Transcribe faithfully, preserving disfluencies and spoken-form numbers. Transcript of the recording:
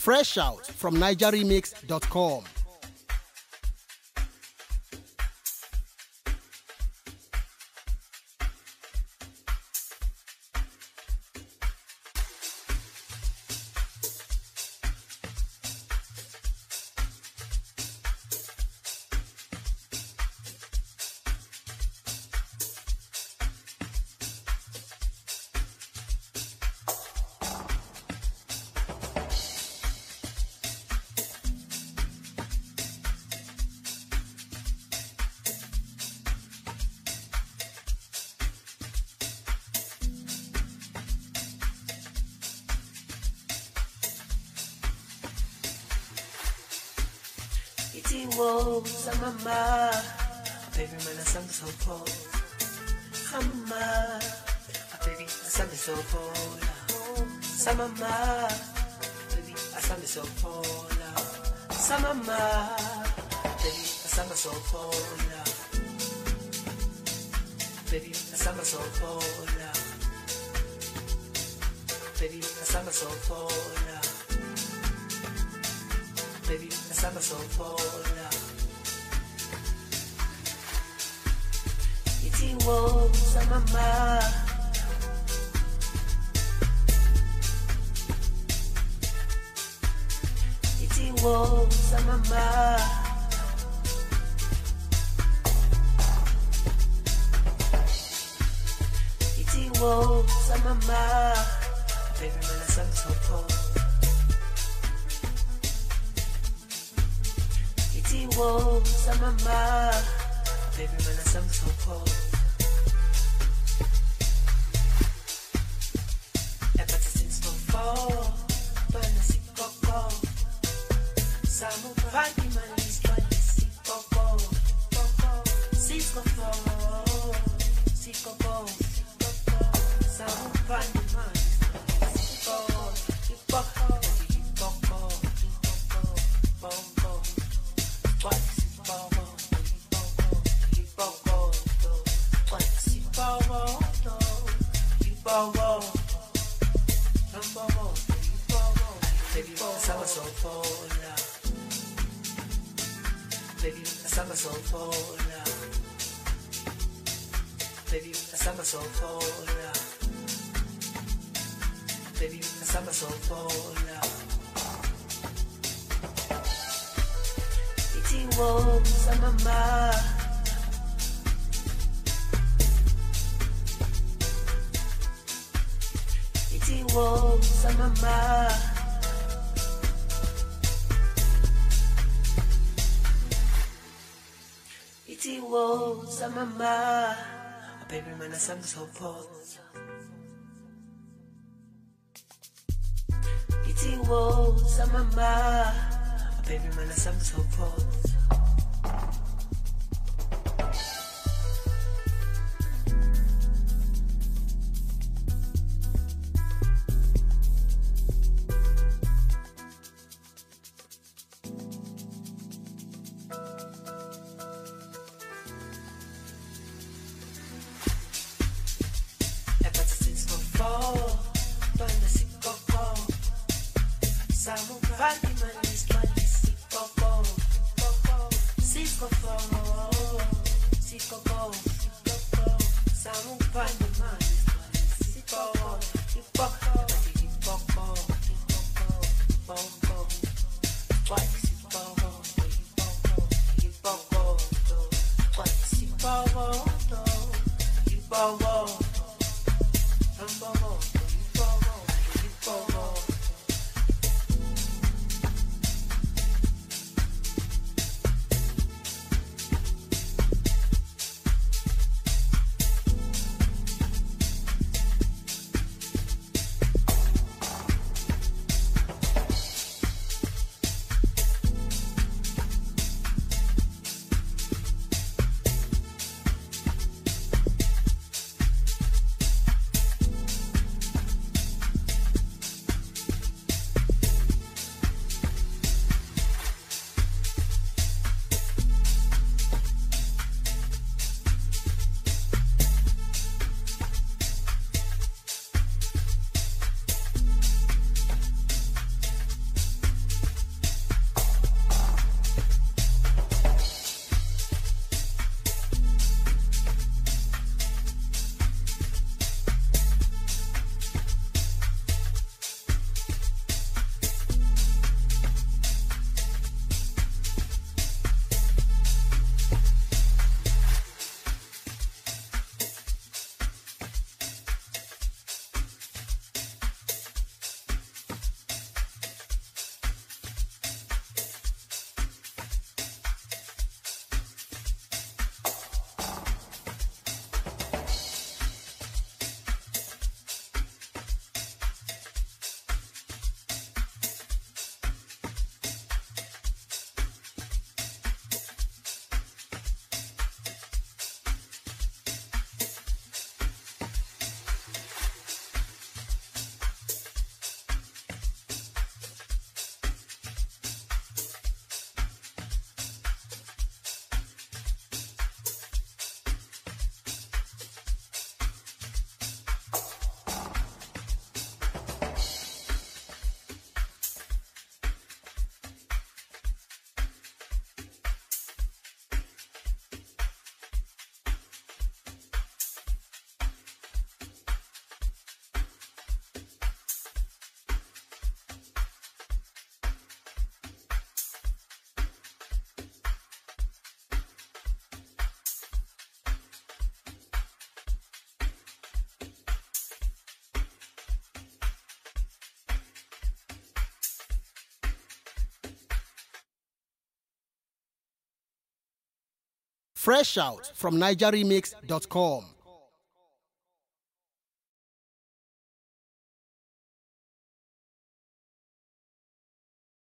Fresh out from niger remix dot com. Whoa, Samama, baby man, I sound so cold. Hamama, baby, I sound so cold. Samama, baby, I sound so cold. Samama, baby, I sound so cold. Baby, I sound so cold. Baby, I sound so cold. Baby, the summer so cold. Eating woe, summer ma. Eating woe, summer ma. Eating woe, summer ma. Baby, man, the summer so cold. Whoa, summer ma, baby man, the summer so cold. Hepatitis no fall, but I see coco. Summer party man is trying to see coco. See coco, see coco. Summer party man is coco. Keep coco, keep coco, keep coco, bongo. What is power? Keep on going. What is power? Keep on going. Keep on going. Baby, the summer so cold. Baby, the summer so cold. Baby, the summer so cold. Baby, the summer so cold. Whoa, summer ma. Eating whoa, summer ma. Eating whoa, summer ma. Baby man, I sound so cold. Eating whoa, summer ma. Baby man, I sound so cold. Fresh out from niger remix dot com.